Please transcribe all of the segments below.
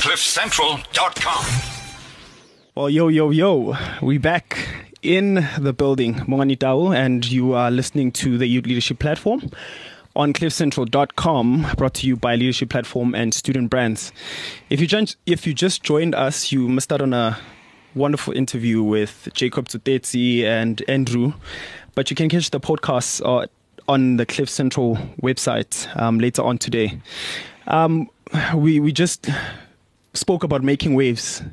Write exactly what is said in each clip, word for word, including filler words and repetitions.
cliff central dot com. Well, yo, yo, yo, we back in the building, Mongani Tau, and you are listening to the Youth Leadership Platform on cliff central dot com, brought to you by Leadership Platform and Student Brands. If you, just, if you just joined us, you missed out on a wonderful interview with Jacob Tutetsi and Andrew, but you can catch the podcasts uh, on the Cliff Central website um, later on today. Um, we we just spoke about making waves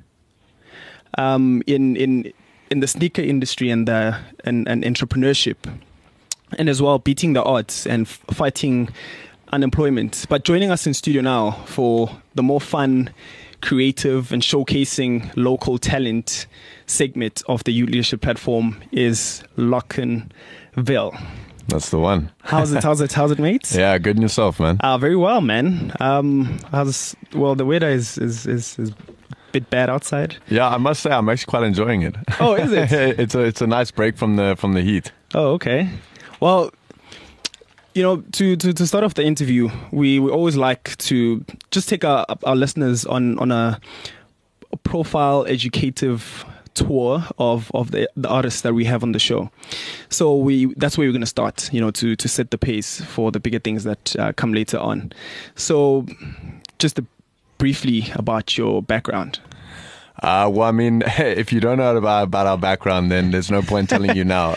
um, in in in the sneaker industry and the and, and entrepreneurship, and as well beating the odds and f- fighting unemployment. But joining us in studio now for the more fun, creative, and showcasing local talent segment of the Youth Leadership Platform is Lockenville. That's the one. How's it? How's it? How's it, mates? Yeah, good in yourself, man. Uh, very well, man. Um, how's well? The weather is is, is is a bit bad outside. Yeah, I must say I'm actually quite enjoying it. Oh, is it? it's a it's a nice break from the from the heat. Oh, okay. Well, you know, to, to, to start off the interview, we, we always like to just take our our listeners on on a, a profile educative tour of of the, the artists that we have on the show. So we that's where we're going to start, you know, to to set the pace for the bigger things that uh, come later on. So just a, briefly about your background. Uh, well, I mean, if you don't know about, about our background, then there's no point telling you now.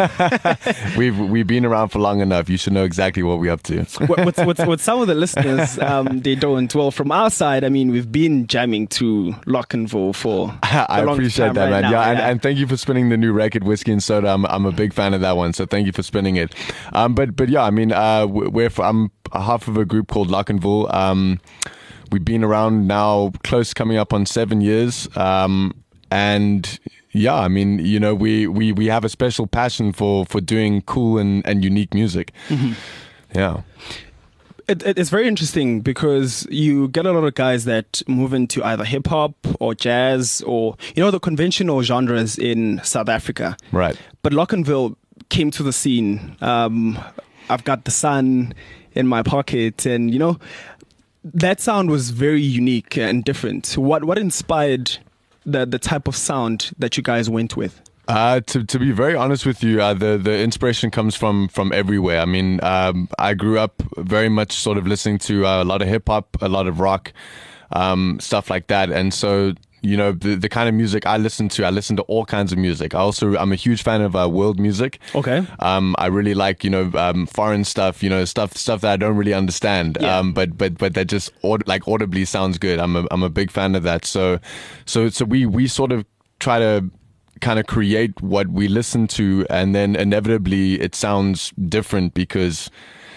we've we've been around for long enough. You should know exactly what we're up to. what, what's, what's, what some of the listeners, um, they don't. Well, from our side, I mean, we've been jamming to Lockenville for I appreciate that, right man. Now, yeah, yeah. And, and thank you for spinning the new record, Whiskey and Soda. I'm I'm a big fan of that one, so thank you for spinning it. Um, but but yeah, I mean, uh, we're I'm half of a group called Lockenville. Um. We've been around now close coming up on seven years. Um, and yeah, I mean, you know, we, we, we have a special passion for, for doing cool and, and unique music. Mm-hmm. Yeah. It, it, it's very interesting because you get a lot of guys that move into either hip hop or jazz or, you know, the conventional genres in South Africa. Right. But Lockenville came to the scene. Um, I've got the sun in my pocket and, you know, that sound was very unique and different. What what inspired the the type of sound that you guys went with? Uh, to to be very honest with you, uh, the the inspiration comes from from everywhere. I mean, um, I grew up very much sort of listening to uh, a lot of hip hop, a lot of rock, um, stuff like that, and so. You know, the, the kind of music I listen to, I listen to all kinds of music. I also, I'm a huge fan of uh, world music. Okay. Um, I really like, you know, um, foreign stuff, you know, stuff stuff that I don't really understand. Yeah. Um, but but but that just aud- like audibly sounds good. I'm a I'm a big fan of that. So so so we we sort of try to kind of create what we listen to, and then inevitably it sounds different because.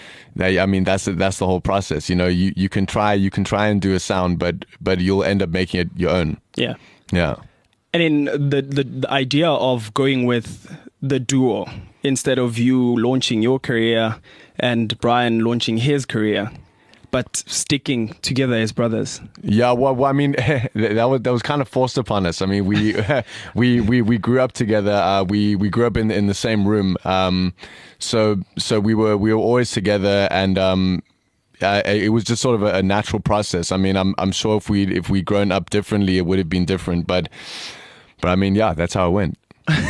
I mean, that's that's the whole process. You know, you, you can try you can try and do a sound, but but you'll end up making it your own. Yeah, yeah. And in the, the the idea of going with the duo instead of you launching your career and Brian launching his career, but sticking together as brothers. Yeah, well, well I mean, that was that was kind of forced upon us. I mean, we we, we we grew up together. Uh, we we grew up in in the same room. Um, so so we were we were always together, and um, uh, it was just sort of a, a natural process. I mean, I'm I'm sure if we if we grown up differently, it would have been different. But but I mean, yeah, that's how it went.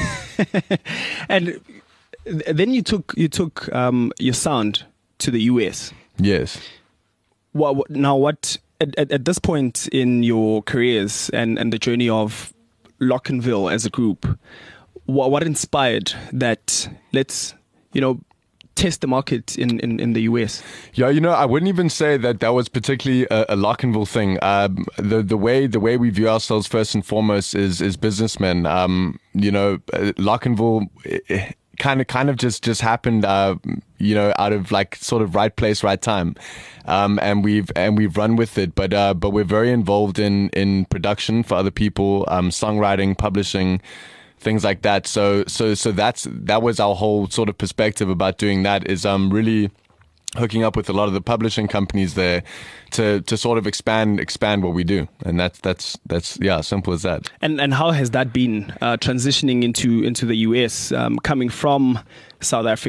And then you took you took um, your sound to the U S. Yes. What, what now? What at, at, at this point in your careers and, and the journey of Lockenville as a group, what what inspired that? Let's you know test the market in, in, in the U S. Yeah, you know, I wouldn't even say that that was particularly a, a Lockenville thing. Um, the the way the way we view ourselves first and foremost is is businessmen. Um, you know, Lockenville. It, kind of kind of just just happened uh you know out of like sort of right place right time, um and we've and we've run with it, but uh but we're very involved in in production for other people, um songwriting, publishing, things like that. So so so that's that was our whole sort of perspective about doing that, is um really hooking up with a lot of the publishing companies there to to sort of expand expand what we do, and that's that's that's yeah, simple as that. And and how has that been uh, transitioning into into the U S, um, coming from South Africa?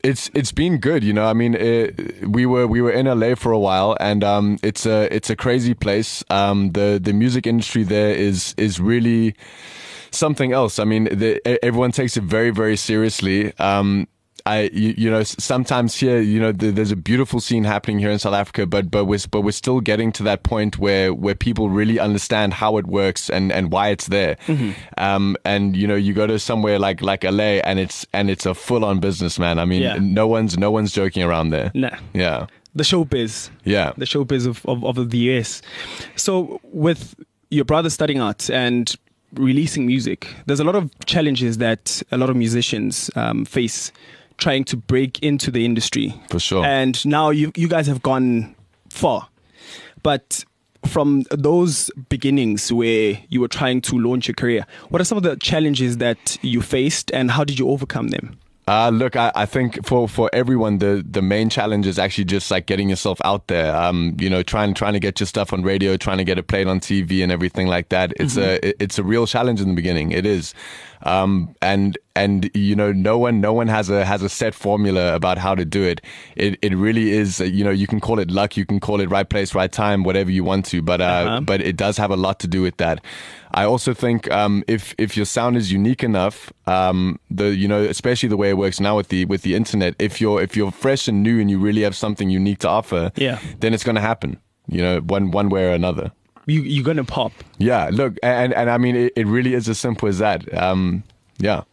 It's it's been good, you know. I mean, it, we were we were in L A for a while, and um, it's a it's a crazy place. Um, the the music industry there is is really something else. I mean, the, everyone takes it very very seriously. Um, I you, you know sometimes here you know the, there's a beautiful scene happening here in South Africa, but but we're but we're still getting to that point where where people really understand how it works and, and why it's there. Mm-hmm. Um, and you know you go to somewhere like like L A and it's and it's a full on business, man. I mean, yeah. no one's no one's joking around there. Nah. Yeah. The showbiz. Yeah. The showbiz of, of of the U S. So with your brother studying art and releasing music, there's a lot of challenges that a lot of musicians um, face trying to break into the industry. For sure. And now you you guys have gone far. But from those beginnings where you were trying to launch your career, what are some of the challenges that you faced and how did you overcome them? Uh, look, I, I think for, for everyone, the, the main challenge is actually just like getting yourself out there. Um, you know, trying trying to get your stuff on radio, trying to get it played on T V and everything like that. It's mm-hmm. a it's a real challenge in the beginning. It is, um, and and you know, no one no one has a has a set formula about how to do it. It it really is. You know, you can call it luck, you can call it right place, right time, whatever you want to. But uh, uh-huh. but it does have a lot to do with that. I also think um, if if your sound is unique enough, um, the you know especially the way it works now with the with the internet, if you're if you're fresh and new and you really have something unique to offer, yeah. then it's going to happen. You know, one one way or another. You you're going to pop. Yeah, look, and and I mean it, it really is as simple as that. Um, yeah.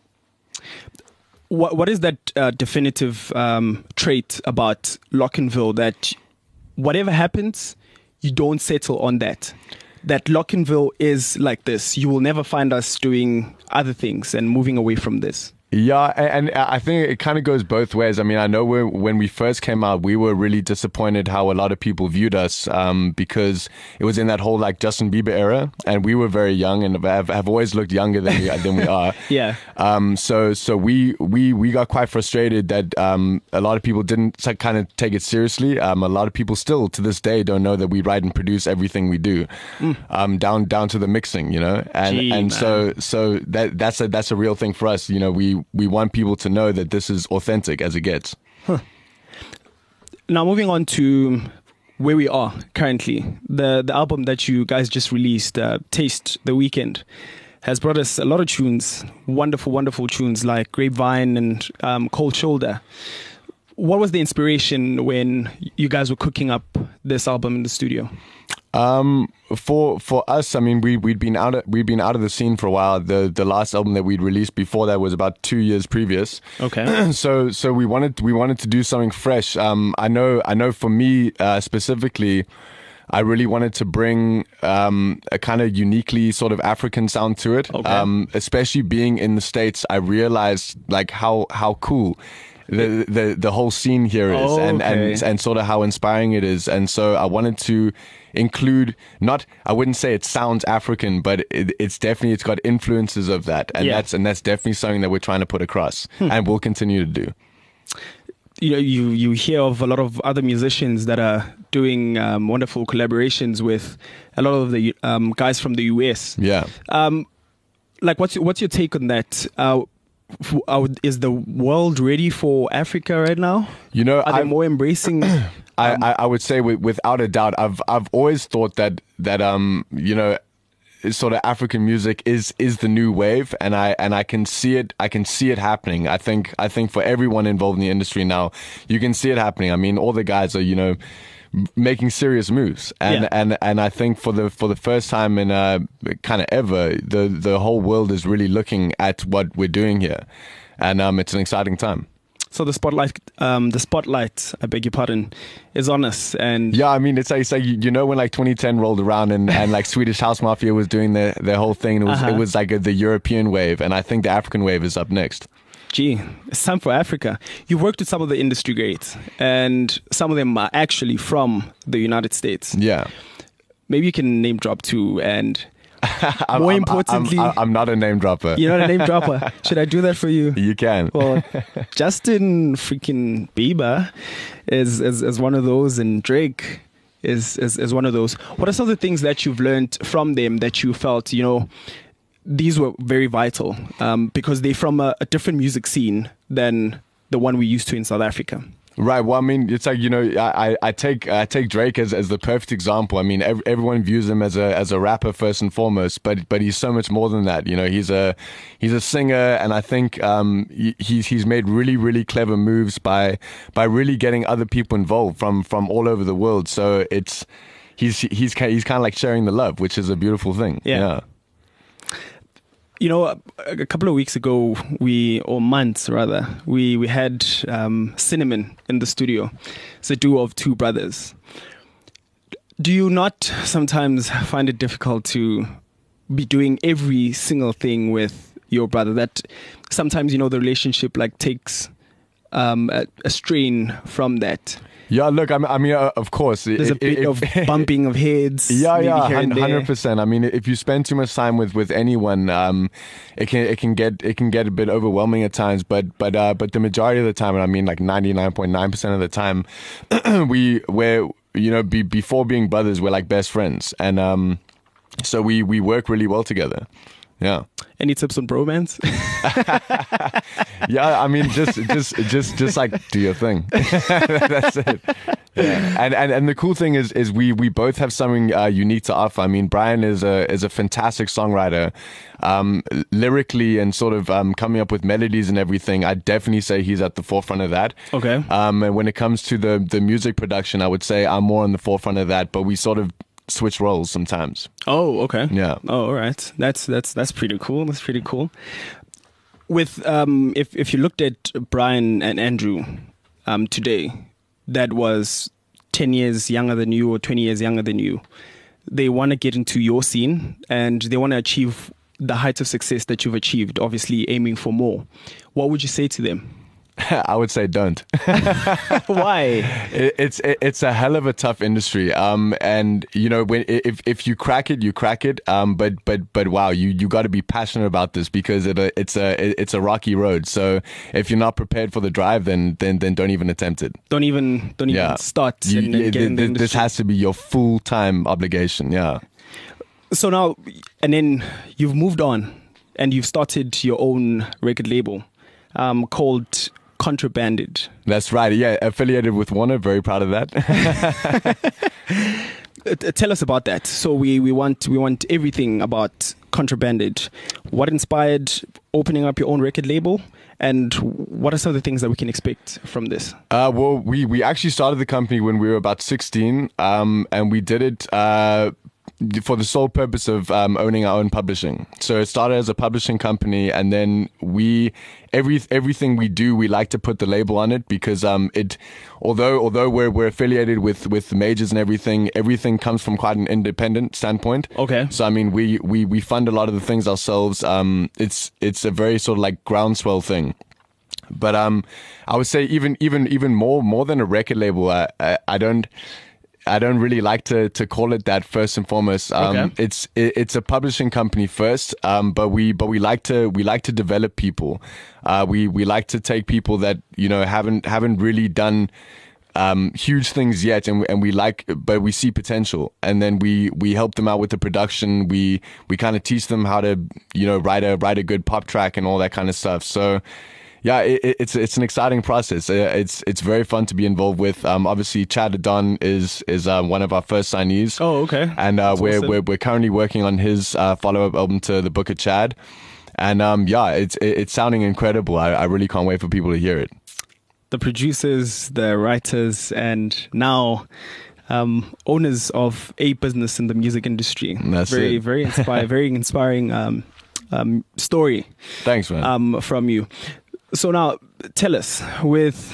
What what is that uh, definitive um, trait about Lockenville that whatever happens, you don't settle on that? That Lockenville is like this. You will never find us doing other things and moving away from this. Yeah, and, and I think it kind of goes both ways. I mean, I know we're, when we first came out, we were really disappointed how a lot of people viewed us um, because it was in that whole like Justin Bieber era, and we were very young and have, have always looked younger than we, than we are. Yeah. Um. So so we we we got quite frustrated that um a lot of people didn't kind of take it seriously. Um. A lot of people still to this day don't know that we write and produce everything we do, mm. um down down to the mixing, you know, and Gee, and man. so so that that's a that's a real thing for us. You know, we. We want people to know that this is authentic as it gets. Huh. Now, moving on to where we are currently, the the album that you guys just released, uh, Taste the Weekend, has brought us a lot of tunes, wonderful, wonderful tunes like Grapevine and um, Cold Shoulder. What was the inspiration when you guys were cooking up this album in the studio? Um, for for us, I mean, we we'd been out of, we'd been out of the scene for a while. The the last album that we'd released before that was about two years previous. Okay. so so we wanted we wanted to do something fresh. Um, I know I know for me uh, specifically, I really wanted to bring um, a kind of uniquely sort of African sound to it. Okay. Um, especially being in the States, I realized like how how cool the the the whole scene here is, oh, and, okay. and and sort of how inspiring it is. And so I wanted to include, not I wouldn't say it sounds African, but it, it's definitely it's got influences of that, and yeah. that's and that's definitely something that we're trying to put across, hmm. and we'll continue to do. You know, you you hear of a lot of other musicians that are doing um, wonderful collaborations with a lot of the um, guys from the U S. Yeah. Um, like, what's what's your take on that? Uh, f- uh, is the world ready for Africa right now? You know, are they I've, more embracing? I, um, I I would say with, without a doubt, I've I've always thought that that um you know. sort of African music is is the new wave, and I and I can see it I can see it happening. I think I think for everyone involved in the industry now, you can see it happening. I mean, all the guys are, you know, making serious moves, and yeah. and and I think for the for the first time in uh kind of ever, the the whole world is really looking at what we're doing here, and um it's an exciting time. So the spotlight, um, the spotlight, I beg your pardon, is on us. And yeah, I mean, it's like, it's like you know when like twenty ten rolled around and, and like Swedish House Mafia was doing their their whole thing. And it was uh-huh. it was like a, the European wave, and I think the African wave is up next. Gee, it's time for Africa. You've worked with some of the industry greats, and some of them are actually from the United States. Yeah, maybe you can name drop two and. I'm, More I'm, importantly, I'm, I'm not a name dropper. You're not a name dropper. Should I do that for you? You can. Well, Justin freaking Bieber is, is is one of those, and Drake is, is is one of those. What are some of the things that you've learned from them that you felt, you know, these were very vital um, because they're from a, a different music scene than the one we used to in South Africa. Right. Well, I mean, it's like, you know, I, I take I take Drake as, as the perfect example. I mean, ev- everyone views him as a as a rapper first and foremost, but but he's so much more than that. You know, he's a he's a singer, and I think um, he, he's he's made really really clever moves by by really getting other people involved from from all over the world. So it's he's he's he's kind of like sharing the love, which is a beautiful thing. Yeah. yeah. You know, a, a couple of weeks ago, we, or months rather, we, we had um, Cinnamon in the studio. It's a duo of two brothers. Do you not sometimes find it difficult to be doing every single thing with your brother? That sometimes, you know, the relationship like takes um, a, a strain from that. Yeah, look, I mean, I mean uh, of course. There's it, a bit it, of bumping of heads. Yeah, maybe yeah, here and there. one hundred percent. I mean, if you spend too much time with, with anyone, um, it can it can get it can get a bit overwhelming at times. But but uh, but the majority of the time, and I mean like ninety-nine point nine percent of the time, we we're you know be, before being brothers, we're like best friends, and um, so we we work really well together. Yeah. Any tips on bromance? Yeah, I mean, just, just, just, just like do your thing. That's it. Yeah. And, and and the cool thing is, is we we both have something uh, unique to offer. I mean, Brian is a is a fantastic songwriter, um, lyrically and sort of um, coming up with melodies and everything. I definitely say he's at the forefront of that. Okay. Um, and when it comes to the the music production, I would say I'm more on the forefront of that. But we sort of switch roles sometimes. Oh, okay. Yeah. Oh, all right. That's that's that's pretty cool. That's pretty cool. With um, if if you looked at Brian and Andrew, um, today, that was ten years younger than you or twenty years younger than you. They want to get into your scene and they want to achieve the heights of success that you've achieved. Obviously, aiming for more. What would you say to them? I would say don't. Why? It, it's it, it's a hell of a tough industry. Um, and you know when if if you crack it, you crack it. Um, but but but wow, you you got to be passionate about this because it it's a it's a rocky road. So if you're not prepared for the drive, then then then don't even attempt it. Don't even don't even Yeah. start You, and, and you- get in the th- industry. this has to be your full time obligation. Yeah. So now, and then you've moved on and you've started your own record label um, called Contrabanded. That's right. Yeah, affiliated with Warner. Very proud of that. Uh, t- Tell us about that. So we, we want we want everything about Contrabanded. What inspired opening up your own record label, and what are some of the things that we can expect from this? Uh, well, we, we actually started the company when we were about sixteen, um, and we did it uh, for the sole purpose of um, owning our own publishing. So it started as a publishing company, and then we every everything we do, we like to put the label on it because um, it although although we're we're affiliated with with the majors and everything, everything comes from quite an independent standpoint. Okay. So I mean, we we we fund a lot of the things ourselves. Um, it's it's a very sort of like groundswell thing. But um, I would say even even even more more than a record label, I I, I don't. I don't really like to, to call it that first and foremost. Um, Okay. It's it, it's a publishing company first, um, but we but we like to we like to develop people. Uh, we we like to take people that you know haven't haven't really done um, huge things yet, and and we like, but we see potential, and then we we help them out with the production. We we kind of teach them how to you know write a write a good pop track and all that kind of stuff. So. Yeah, it, it's it's an exciting process. Uh, It's it's very fun to be involved with. Um, obviously, Chad Adon is is uh, one of our first signees. Oh, okay. And uh, That's we're, awesome. we're we're currently working on his uh, follow up album to the Book of Chad, and um, yeah, it's it, it's sounding incredible. I, I really can't wait for people to hear it. The producers, the writers, and now um, owners of a business in the music industry. That's very, it. very inspiring, very inspiring um, um, story Thanks, man. um, from you. So now, tell us with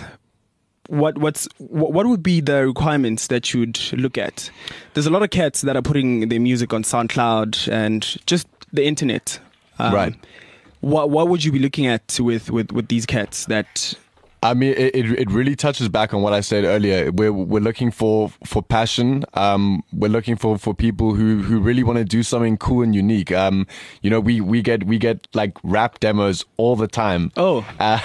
what what's what, what would be the requirements that you'd look at? There's a lot of cats that are putting their music on SoundCloud and just the internet. Um, Right. What what would you be looking at with with, with these cats that? I mean, it, it it really touches back on what I said earlier. We're we're looking for for passion. Um, we're looking for, for people who, who really want to do something cool and unique. Um, you know, we, we get we get like rap demos all the time. Oh. uh,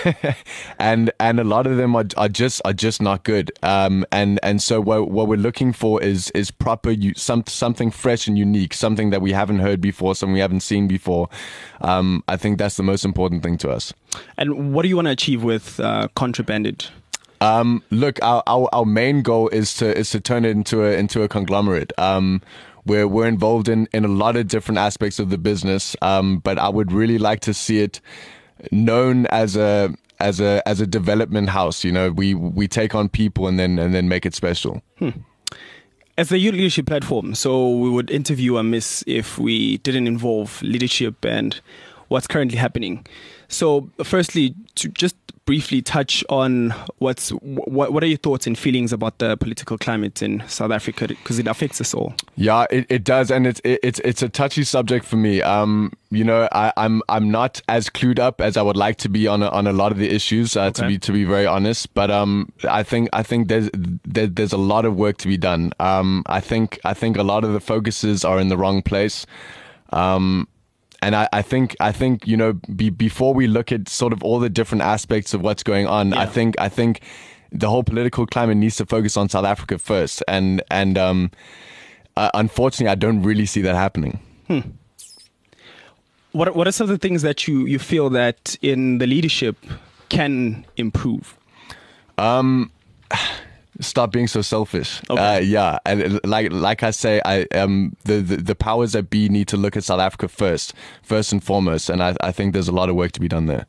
and and a lot of them are are just are just not good. Um, and and so what what we're looking for is is proper you some something fresh and unique, something that we haven't heard before, something we haven't seen before. Um, I think that's the most important thing to us. And what do you want to achieve with uh, Contrabanded? Um, look, our, our our main goal is to is to turn it into a into a conglomerate. Um, we're we're involved in, in a lot of different aspects of the business. Um, but I would really like to see it known as a as a as a development house. You know, we we take on people and then and then make it special. Hmm. As a youth leadership platform, so we would interview a miss if we didn't involve leadership and what's currently happening. So, firstly, to just briefly touch on what's what what are your thoughts and feelings about the political climate in South Africa, because it affects us all. Yeah, it, it does, and it's it, it's it's a touchy subject for me. Um, you know, I, I'm I'm not as clued up as I would like to be on a, on a lot of the issues. Uh, Okay. To be to be very honest, but um, I think I think there's there, there's a lot of work to be done. Um, I think I think a lot of the focuses are in the wrong place. Um. And I, I think I think you know be, before we look at sort of all the different aspects of what's going on, Yeah. I think I think the whole political climate needs to focus on South Africa first. And and um, uh, unfortunately, I don't really see that happening. What are- what are some of the things that you, you feel that in the leadership can improve? Stop being so selfish. Okay. Uh, yeah, and uh, like like I say, I um the, the the powers that be need to look at South Africa first, first and foremost. And I I think there's a lot of work to be done there.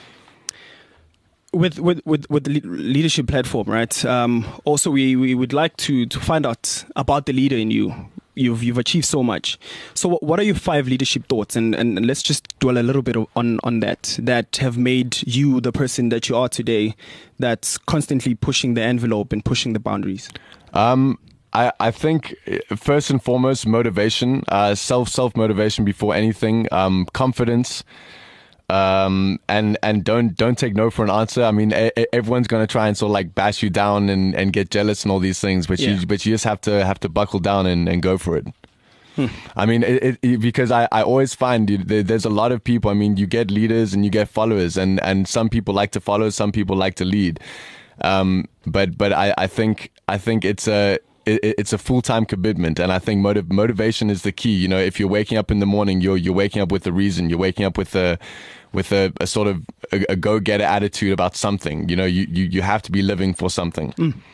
With with with with the le- leadership platform, right? Um, also, we, we would like to to find out about the leader in you. You've you've achieved so much. So, what, what are your five leadership thoughts? And, and and let's just dwell a little bit on on that. That have made you the person that you are today. That's constantly pushing the envelope and pushing the boundaries. Um, I, I think uh, first and foremost, motivation, uh, self self motivation before anything, um, confidence, um, and and don't don't take no for an answer. I mean, a, a- everyone's gonna try and sort of like bash you down and, and get jealous and all these things, but Yeah. you but you just have to have to buckle down and, and go for it. I mean, it, it, it- because I, I always find dude, there, there's a lot of people. I mean, you get leaders and you get followers, and, and some people like to follow, some people like to lead. Um, but but I, I think I think it's a it, it's a full time commitment, and I think motiv- motivation is the key. You know, if you're waking up in the morning, you're you're waking up with a reason. You're waking up with a with a, a sort of a, a go getter attitude about something. You know, you, you you have to be living for something.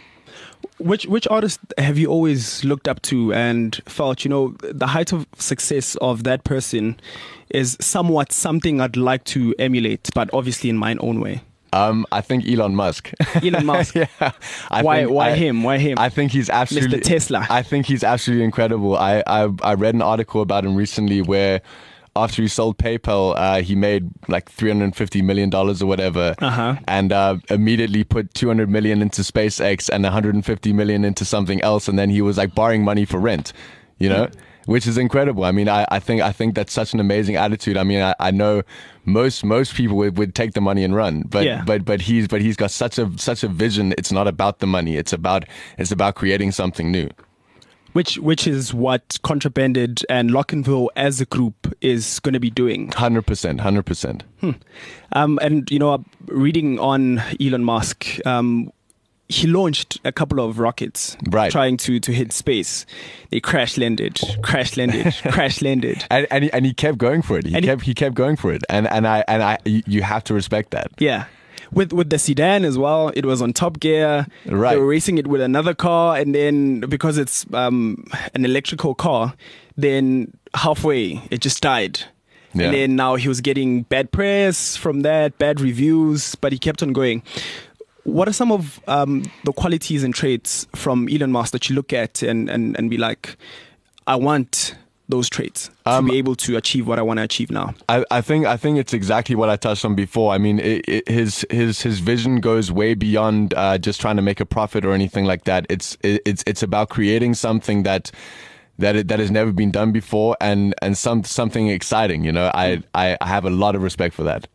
Which which artist have you always looked up to and felt, you know, the height of success of that person is somewhat something I'd like to emulate, but obviously in my own way? Um, I think Elon Musk. Elon Musk. yeah. I Why think why I- him? Why him? I think he's absolutely Mister Tesla. I think he's absolutely incredible. I I, I read an article about him recently where after he sold PayPal, uh, he made like three hundred fifty million dollars or whatever, Uh-huh. and uh, immediately put two hundred million into SpaceX and one hundred fifty million into something else, and then he was like borrowing money for rent, you know. Which is incredible. I mean, I, I think I think that's such an amazing attitude. I mean, I, I know most most people would, would take the money and run, but Yeah. but but he's but he's got such a such a vision. It's not about the money. It's about it's about creating something new. Which which is what Contrabanded and Lockenville as a group is going to be doing. Hundred percent, hundred percent. Um, and you know, reading on Elon Musk, um, he launched a couple of rockets, Right. trying to to hit space. They crash landed, crash landed, crash landed. And and he, and he kept going for it. He And he- kept he kept going for it. And and I and I you you have to respect that. Yeah. With with the sedan as well, it was on top gear. Right. They were racing it with another car, and then because it's um, an electrical car, then halfway it just died. Yeah. And then now he was getting bad press from that, bad reviews, but he kept on going. What are some of um, the qualities and traits from Elon Musk that you look at and, and, and be like, I want those traits to Um, be able to achieve what I want to achieve now? I, I think I think it's exactly what I touched on before. I mean, it, it, his his his vision goes way beyond uh, just trying to make a profit or anything like that. It's it, it's it's about creating something that that it, that has never been done before, and and some something exciting. You know, I I, I have a lot of respect for that.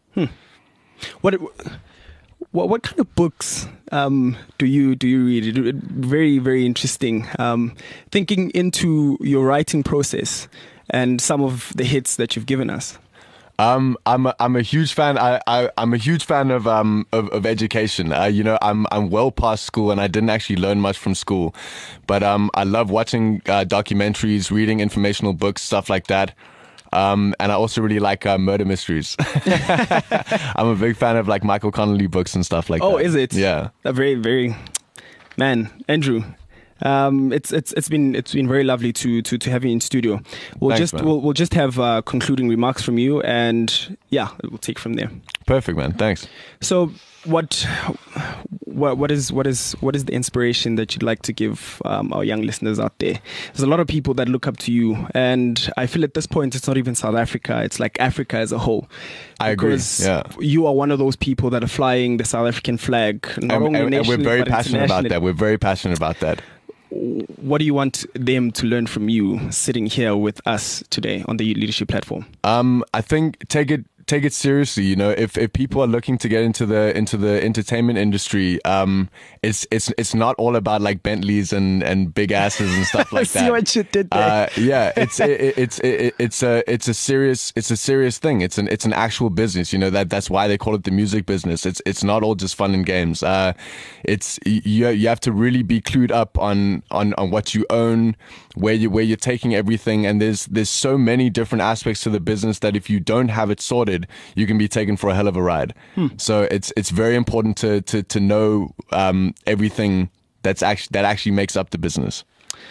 What what what kind of books um, do you do you read? It- it- Very very interesting. Um, thinking into your writing process and some of the hits that you've given us. Um, I'm a, I'm a huge fan. I, I I'm a huge fan of um of, of education. Uh, you know, I'm I'm well past school, and I didn't actually learn much from school, but um I love watching uh, documentaries, reading informational books, stuff like that. Um, and I also really like uh, murder mysteries. I'm a big fan of like Michael Connelly books and stuff like Oh, that. is it? Yeah. A very, very, man, Andrew. Um, it's it's it's been it's been very lovely to to to have you in studio. We'll Thanks, just man. we'll we'll just have uh, concluding remarks from you, and yeah, we'll take from there. Perfect, man. Thanks. So, what what what is what is what is the inspiration that you'd like to give um, our young listeners out there? There's a lot of people that look up to you, and I feel at this point it's not even South Africa; it's like Africa as a whole. I agree. Because Yeah. you are one of those people that are flying the South African flag, not And, only and, and we're nationally, very but passionate about internationally. that. We're very passionate about that. What do you want them to learn from you sitting here with us today on the Youth Leadership Platform? Um, I think take it take it seriously. You know, if, if people are looking to get into the into the entertainment industry, um, it's it's it's not all about like Bentleys and, and big asses and stuff like See that. what you did there. Uh, yeah, it's it, it, it's it, it's a it's a serious it's a serious thing. It's an it's an actual business. You know that that's why they call it the music business. It's it's not all just fun and games. Uh, it's you you have to really be clued up on on on what you own, where you where you're taking everything, and there's there's so many different aspects to the business that if you don't have it sorted, you can be taken for a hell of a ride. Hmm. So it's it's very important to to to know um, everything that's actually that actually makes up the business.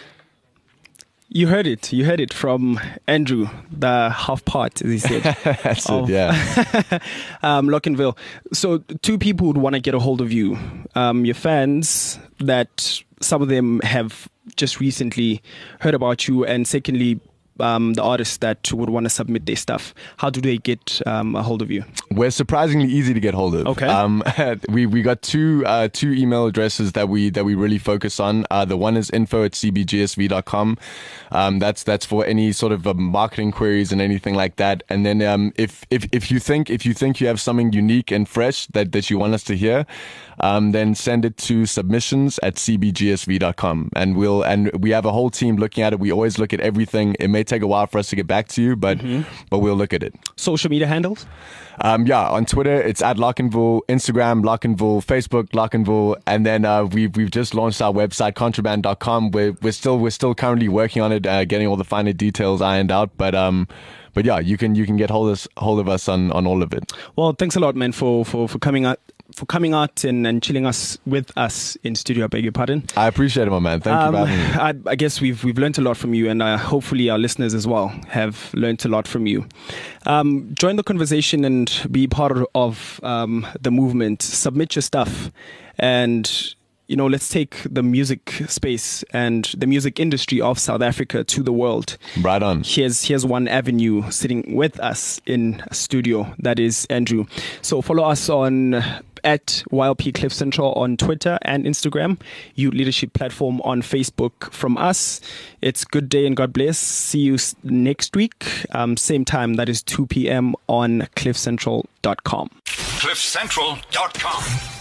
You heard it. You heard it from Andrew, the half part, as he said. That's of, it, yeah. um, Lockenville. So two people would want to get a hold of you. Um, your fans that some of them have just recently heard about you, and secondly, um, the artists that would want to submit their stuff. How do they get um, a hold of you? We're surprisingly easy to get hold of. Okay. Um, we we got two uh, two email addresses that we that we really focus on. Uh, the one is info at c b g s v dot com. Um, that's that's for any sort of uh, marketing queries and anything like that. And then um, if if if you think if you think you have something unique and fresh that, that you want us to hear, um, then send it to submissions at c b g s v dot com. And we'll and we have a whole team looking at it. We always look at everything. It may take a while for us to get back to you, but mm-hmm. but we'll look at it. Social media handles? Um, yeah, on Twitter it's at Lockenville, Instagram Lockenville, Facebook Lockenville, and then uh, we've we've just launched our website contraband dot com. We're we're still we're still currently working on it, uh, getting all the finer details ironed out. But um, but yeah, you can you can get hold of us, hold of us on, on all of it. Well, thanks a lot, man, for for, for coming out. For coming out and, and chilling us with us in studio. I beg your pardon. I appreciate it, my man. Thank um, you for having me. I, I guess we've we've learned a lot from you, and uh, hopefully our listeners as well have learned a lot from you. Um, join the conversation and be part of um, the movement. Submit your stuff, and you know, let's take the music space and the music industry of South Africa to the world. Right on. Here's here's one avenue sitting with us in a studio. That is Andrew. So follow us on at Y L P Cliff Central on Twitter and Instagram. Youth Leadership Platform on Facebook. From us, it's good day and God bless. See you next week. Um, same time. That is two p.m. on cliff central dot com. cliff central dot com